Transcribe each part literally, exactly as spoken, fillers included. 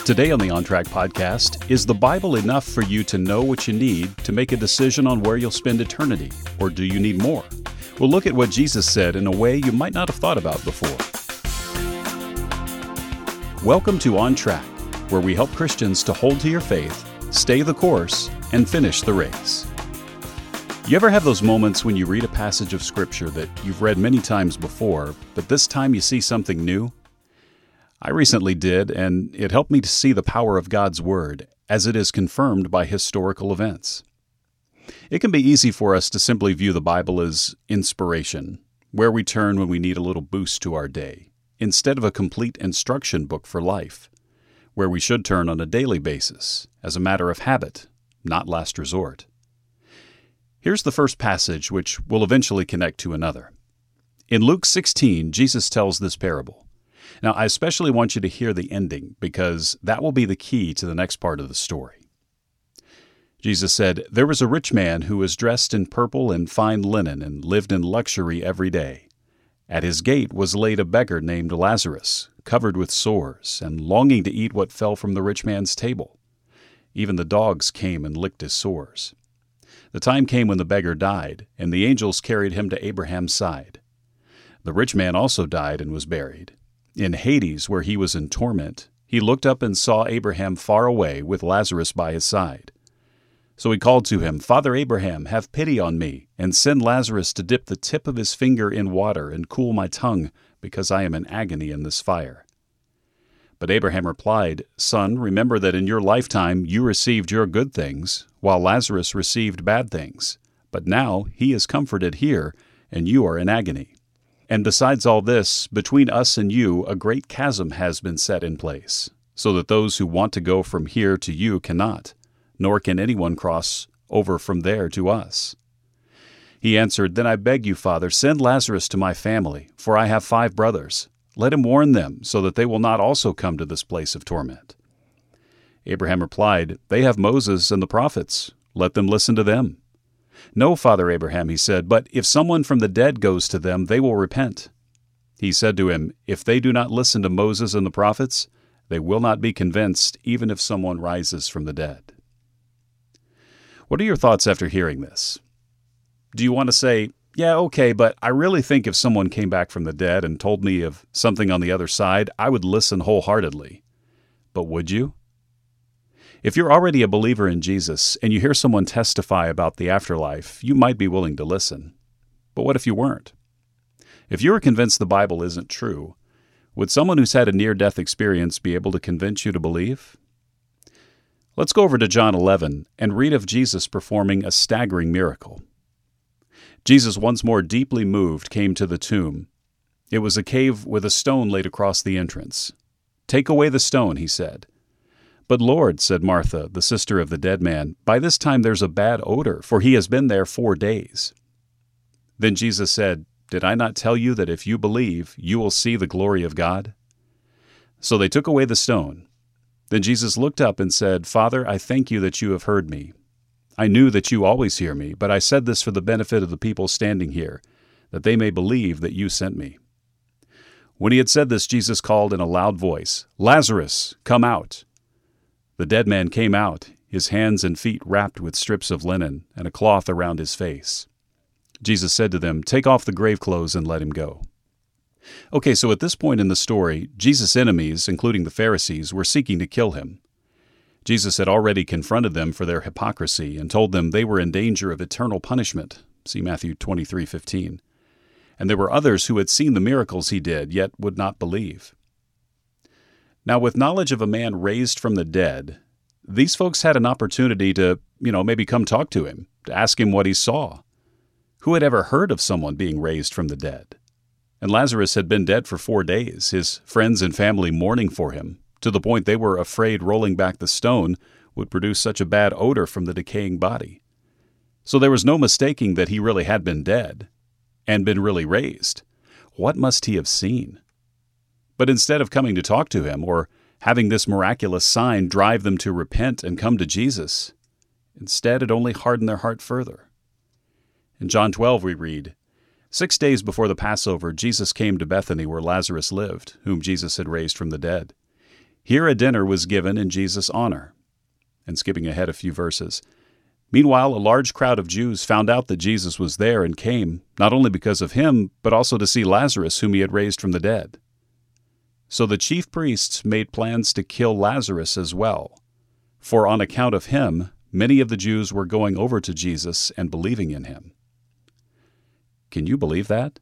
Today on the On Track podcast, is the Bible enough for you to know what you need to make a decision on where you'll spend eternity, or do you need more? We'll look at what Jesus said in a way you might not have thought about before. Welcome to On Track, where we help Christians to hold to your faith, stay the course, and finish the race. You ever have those moments when you read a passage of Scripture that you've read many times before, but this time you see something new? I recently did, and it helped me to see the power of God's Word as it is confirmed by historical events. It can be easy for us to simply view the Bible as inspiration, where we turn when we need a little boost to our day, instead of a complete instruction book for life, where we should turn on a daily basis, as a matter of habit, not last resort. Here's the first passage, which will eventually connect to another. In Luke sixteen, Jesus tells this parable. Now, I especially want you to hear the ending, because that will be the key to the next part of the story. Jesus said, "There was a rich man who was dressed in purple and fine linen and lived in luxury every day. At his gate was laid a beggar named Lazarus, covered with sores, and longing to eat what fell from the rich man's table. Even the dogs came and licked his sores. The time came when the beggar died, and the angels carried him to Abraham's side. The rich man also died and was buried. In Hades, where he was in torment, he looked up and saw Abraham far away with Lazarus by his side. So he called to him, 'Father Abraham, have pity on me, and send Lazarus to dip the tip of his finger in water and cool my tongue, because I am in agony in this fire.' But Abraham replied, 'Son, remember that in your lifetime you received your good things, while Lazarus received bad things. But now he is comforted here, and you are in agony. And besides all this, between us and you a great chasm has been set in place, so that those who want to go from here to you cannot, nor can anyone cross over from there to us.' He answered, 'Then I beg you, Father, send Lazarus to my family, for I have five brothers. Let him warn them, so that they will not also come to this place of torment.' Abraham replied, 'They have Moses and the prophets. Let them listen to them.' 'No, Father Abraham,' he said, 'but if someone from the dead goes to them, they will repent.' He said to him, 'If they do not listen to Moses and the prophets, they will not be convinced, even if someone rises from the dead.'" What are your thoughts after hearing this? Do you want to say, "Yeah, okay, but I really think if someone came back from the dead and told me of something on the other side, I would listen wholeheartedly"? But would you? If you're already a believer in Jesus and you hear someone testify about the afterlife, you might be willing to listen. But what if you weren't? If you were convinced the Bible isn't true, would someone who's had a near-death experience be able to convince you to believe? Let's go over to John eleven and read of Jesus performing a staggering miracle. Jesus, once more deeply moved, came to the tomb. It was a cave with a stone laid across the entrance. "Take away the stone," he said. "But Lord," said Martha, the sister of the dead man, "by this time there's a bad odor, for he has been there four days." Then Jesus said, "Did I not tell you that if you believe, you will see the glory of God?" So they took away the stone. Then Jesus looked up and said, "Father, I thank you that you have heard me. I knew that you always hear me, but I said this for the benefit of the people standing here, that they may believe that you sent me." When he had said this, Jesus called in a loud voice, "Lazarus, come out!" The dead man came out, his hands and feet wrapped with strips of linen and a cloth around his face. Jesus said to them, "Take off the grave clothes and let him go." Okay, so at this point in the story, Jesus' enemies, including the Pharisees, were seeking to kill him. Jesus had already confronted them for their hypocrisy and told them they were in danger of eternal punishment. See Matthew twenty-three fifteen. And there were others who had seen the miracles he did, yet would not believe. Now, with knowledge of a man raised from the dead, these folks had an opportunity to, you know, maybe come talk to him, to ask him what he saw. Who had ever heard of someone being raised from the dead? And Lazarus had been dead for four days, his friends and family mourning for him, to the point they were afraid rolling back the stone would produce such a bad odor from the decaying body. So there was no mistaking that he really had been dead, and been really raised. What must he have seen? But instead of coming to talk to him, or having this miraculous sign drive them to repent and come to Jesus, instead it only hardened their heart further. In John twelve we read, Six days before the Passover, Jesus came to Bethany where Lazarus lived, whom Jesus had raised from the dead. Here a dinner was given in Jesus' honor. And skipping ahead a few verses. Meanwhile, a large crowd of Jews found out that Jesus was there and came, not only because of him, but also to see Lazarus, whom he had raised from the dead. So the chief priests made plans to kill Lazarus as well, for on account of him, many of the Jews were going over to Jesus and believing in him. Can you believe that?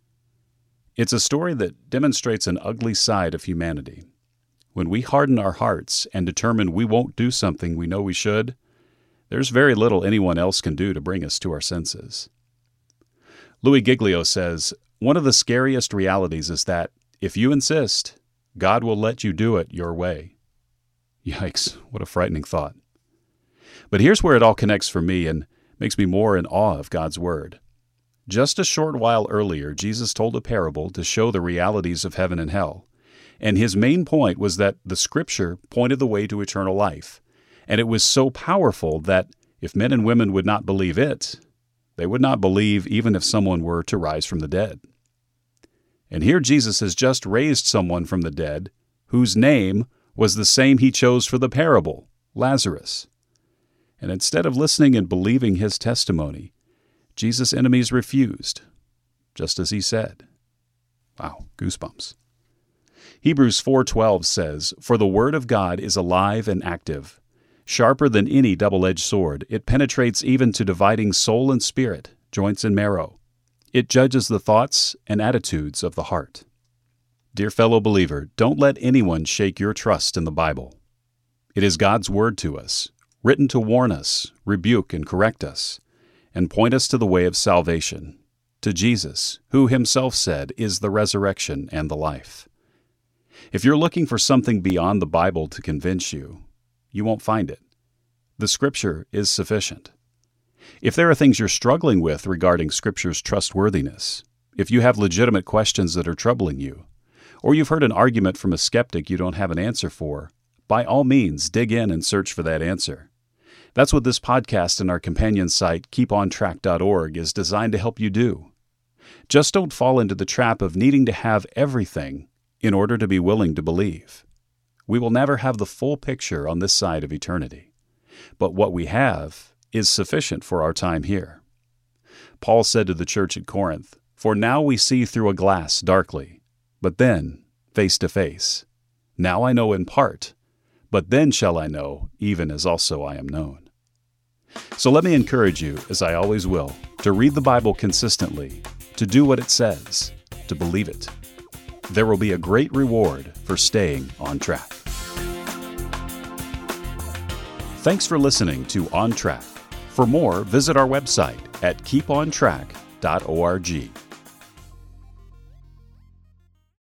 It's a story that demonstrates an ugly side of humanity. When we harden our hearts and determine we won't do something we know we should, there's very little anyone else can do to bring us to our senses. Louis Giglio says, one of the scariest realities is that, if you insist, God will let you do it your way. Yikes, what a frightening thought. But here's where it all connects for me and makes me more in awe of God's Word. Just a short while earlier, Jesus told a parable to show the realities of heaven and hell. And his main point was that the Scripture pointed the way to eternal life. And it was so powerful that if men and women would not believe it, they would not believe even if someone were to rise from the dead. And here Jesus has just raised someone from the dead whose name was the same he chose for the parable, Lazarus. And instead of listening and believing his testimony, Jesus' enemies refused, just as he said. Wow, goosebumps. Hebrews four twelve says, "For the word of God is alive and active, sharper than any double-edged sword. It penetrates even to dividing soul and spirit, joints and marrow. It judges the thoughts and attitudes of the heart." Dear fellow believer, don't let anyone shake your trust in the Bible. It is God's word to us, written to warn us, rebuke and correct us, and point us to the way of salvation, to Jesus, who himself said is the resurrection and the life. If you're looking for something beyond the Bible to convince you, you won't find it. The Scripture is sufficient. If there are things you're struggling with regarding Scripture's trustworthiness, if you have legitimate questions that are troubling you, or you've heard an argument from a skeptic you don't have an answer for, by all means, dig in and search for that answer. That's what this podcast and our companion site, keep on track dot org, is designed to help you do. Just don't fall into the trap of needing to have everything in order to be willing to believe. We will never have the full picture on this side of eternity, but what we have is sufficient for our time here. Paul said to the church at Corinth, "For now we see through a glass darkly, but then face to face. Now I know in part, but then shall I know, even as also I am known." So let me encourage you, as I always will, to read the Bible consistently, to do what it says, to believe it. There will be a great reward for staying on track. Thanks for listening to On Track. For more, visit our website at keep on track dot org.